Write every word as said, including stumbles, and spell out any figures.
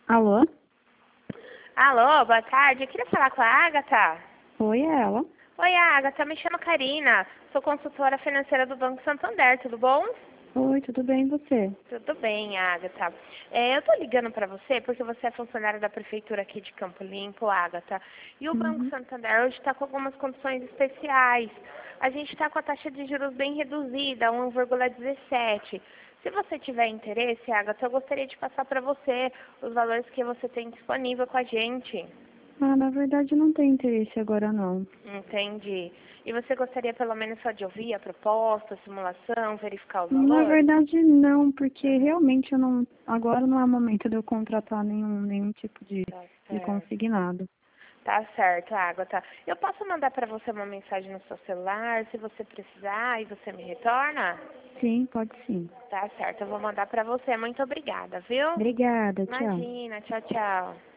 Alô? Alô, boa tarde. Eu queria falar com a Agatha. Oi, é ela. Oi, Agatha. Me chamo Karina. Sou consultora financeira do Banco Santander. Tudo bom? Oi, tudo bem e você? Tudo bem, Agatha. É, eu tô ligando para você porque você é funcionária da prefeitura aqui de Campo Limpo, Agatha. E o Banco Uhum. Santander hoje está com algumas condições especiais. A gente está com a taxa de juros bem reduzida, um vírgula dezessete. Se você tiver interesse, Agatha, eu gostaria de passar para você os valores que você tem disponível com a gente. Ah, na verdade não tem interesse agora não. Entendi. E você gostaria pelo menos só de ouvir a proposta, a simulação, verificar os Na valores? verdade não, porque realmente eu não. Agora não é momento de eu contratar nenhum, nenhum tipo de, Tá de certo. consignado. Tá certo, Agatha. Eu posso mandar para você uma mensagem no seu celular, se você precisar, e você me retorna? Sim, pode sim. Tá certo, eu vou mandar para você. Muito obrigada, viu? Obrigada, tchau. Imagina, tchau, tchau.